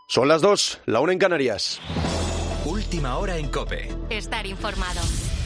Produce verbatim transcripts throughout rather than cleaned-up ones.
Son las dos, la una en Canarias. Última hora en COPE. Estar informado.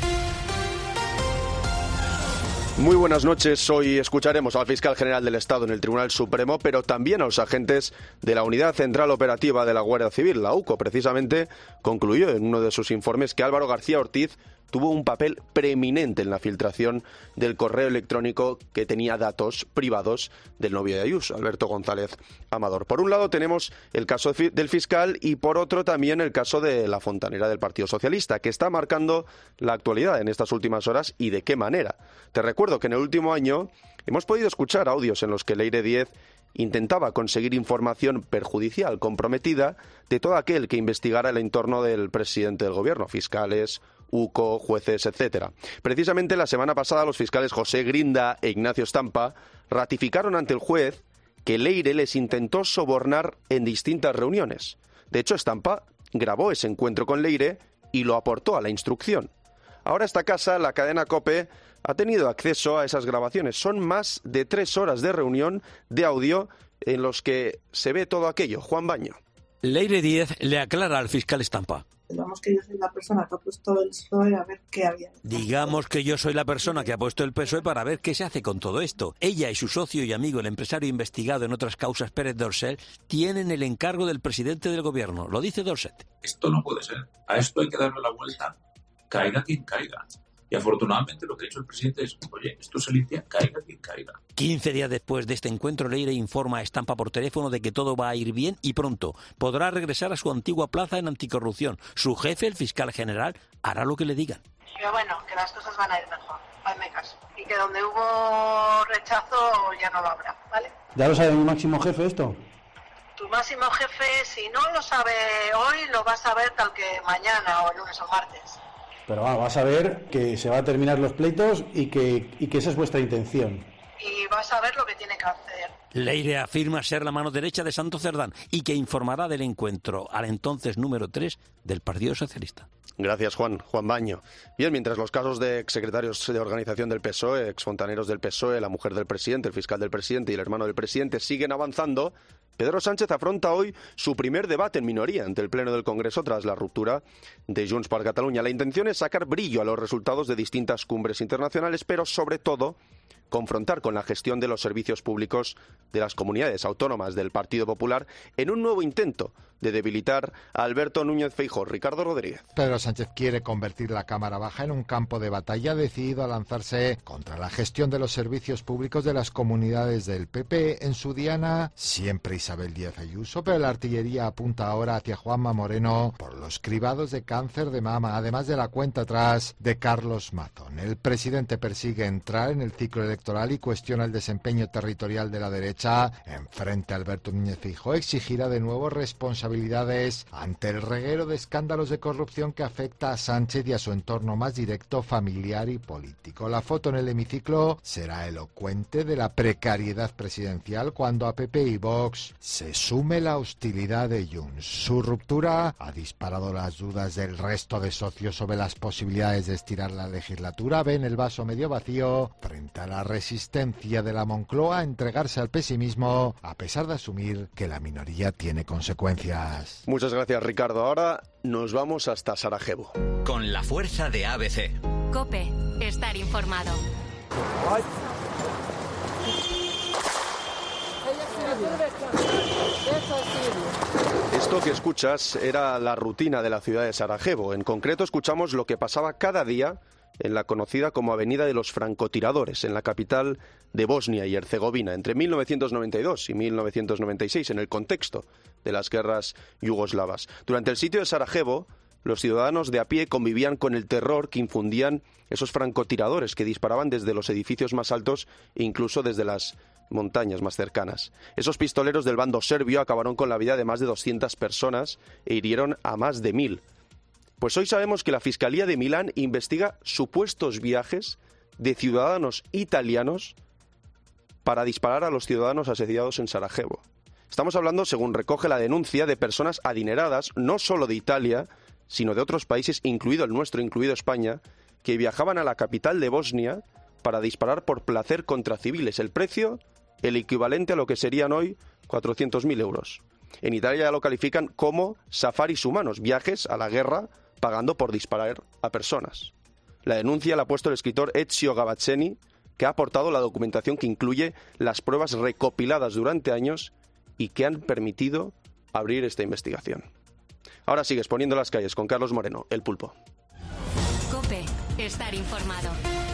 Muy buenas noches. Hoy escucharemos al fiscal general del Estado en el Tribunal Supremo, pero también a los agentes de la Unidad Central Operativa de la Guardia Civil. La U C O, precisamente, concluyó en uno de sus informes que Álvaro García Ortiz tuvo un papel preeminente en la filtración del correo electrónico que tenía datos privados del novio de Ayuso, Alberto González Amador. Por un lado tenemos el caso del fiscal y por otro también el caso de la fontanera del Partido Socialista, que está marcando la actualidad en estas últimas horas y de qué manera. Te recuerdo que en el último año hemos podido escuchar audios en los que Leire Díez intentaba conseguir información perjudicial, comprometida, de todo aquel que investigara el entorno del presidente del gobierno, fiscales, U C O, jueces, etcétera. Precisamente la semana pasada los fiscales José Grinda e Ignacio Estampa ratificaron ante el juez que Leire les intentó sobornar en distintas reuniones. De hecho, Estampa grabó ese encuentro con Leire y lo aportó a la instrucción. Ahora esta casa, la cadena COPE, ha tenido acceso a esas grabaciones. Son más de tres horas de reunión de audio en los que se ve todo aquello. Juan Baño. Leire Díez le aclara al fiscal Estampa. Digamos que yo soy la persona que ha puesto el P S O E a ver qué había. Digamos que yo soy la persona que ha puesto el P S O E para ver qué se hace con todo esto. Ella y su socio y amigo, el empresario investigado en otras causas, Pérez Dorsett, tienen el encargo del presidente del gobierno. Lo dice Dorsett. Esto no puede ser. A esto hay que darle la vuelta. Caiga quien caiga. Y afortunadamente lo que ha hecho el presidente es, oye, esto se limpia, caiga quien caiga. quince días después de este encuentro, Leire informa a Estampa por teléfono de que todo va a ir bien y pronto podrá regresar a su antigua plaza en anticorrupción. Su jefe, el fiscal general, hará lo que le digan. Pero bueno, que las cosas van a ir mejor, hazme caso. Y que donde hubo rechazo ya no lo habrá, ¿vale? ¿Ya lo sabe mi máximo jefe esto? Tu máximo jefe, si no lo sabe hoy, lo va a saber tal que mañana o el lunes o martes. Pero va, vas a ver que se van a terminar los pleitos y que, y que esa es vuestra intención. Y vas a ver lo que tiene que hacer. Leire afirma ser la mano derecha de Santos Cerdán y que informará del encuentro al entonces número tres del Partido Socialista. Gracias, Juan. Juan Baño. Bien, mientras los casos de exsecretarios de organización del P S O E, exfontaneros del P S O E, la mujer del presidente, el fiscal del presidente y el hermano del presidente siguen avanzando, Pedro Sánchez afronta hoy su primer debate en minoría ante el Pleno del Congreso tras la ruptura de Junts per Catalunya. La intención es sacar brillo a los resultados de distintas cumbres internacionales, pero sobre todo confrontar con la gestión de los servicios públicos de las comunidades autónomas del Partido Popular en un nuevo intento de debilitar a Alberto Núñez Feijóo. Ricardo Rodríguez. Pedro Sánchez quiere convertir la Cámara Baja en un campo de batalla decidido a lanzarse contra la gestión de los servicios públicos de las comunidades del P P. En su diana, siempre Isabel Díaz Ayuso, pero la artillería apunta ahora hacia Juanma Moreno por los cribados de cáncer de mama, además de la cuenta atrás de Carlos Mazón. El presidente persigue entrar en el ciclo electoral y cuestiona el desempeño territorial de la derecha. Enfrente a Alberto Núñez Feijóo exigirá de nuevo responsabilidades ante el reguero de escándalos de corrupción que afecta a Sánchez y a su entorno más directo, familiar y político. La foto en el hemiciclo será elocuente de la precariedad presidencial cuando a P P y Vox se sume la hostilidad de Junts. Su ruptura ha disparado las dudas del resto de socios sobre las posibilidades de estirar la legislatura. Ven el vaso medio vacío frente a la resistencia de la Moncloa a entregarse al pesimismo, a pesar de asumir que la minoría tiene consecuencias. Muchas gracias, Ricardo. Ahora nos vamos hasta Sarajevo. Con la fuerza de A B C. COPE. Estar informado. Ay. Esto que escuchas era la rutina de la ciudad de Sarajevo. En concreto, escuchamos lo que pasaba cada día en la conocida como Avenida de los Francotiradores, en la capital de Bosnia y Herzegovina, entre mil novecientos noventa y dos y mil novecientos noventa y seis, en el contexto de las guerras yugoslavas. Durante el sitio de Sarajevo, los ciudadanos de a pie convivían con el terror que infundían esos francotiradores que disparaban desde los edificios más altos e incluso desde las montañas más cercanas. Esos pistoleros del bando serbio acabaron con la vida de más de doscientas personas e hirieron a más de mil. Pues hoy sabemos que la Fiscalía de Milán investiga supuestos viajes de ciudadanos italianos para disparar a los ciudadanos asediados en Sarajevo. Estamos hablando, según recoge la denuncia, de personas adineradas, no solo de Italia, sino de otros países, incluido el nuestro, incluido España, que viajaban a la capital de Bosnia para disparar por placer contra civiles. El precio, el equivalente a lo que serían hoy cuatrocientos mil euros. En Italia ya lo califican como safaris humanos, viajes a la guerra pagando por disparar a personas. La denuncia la ha puesto el escritor Ezio Gavazzeni, que ha aportado la documentación que incluye las pruebas recopiladas durante años y que han permitido abrir esta investigación. Ahora sigues poniendo las calles con Carlos Moreno, El Pulpo. COPE, estar informado.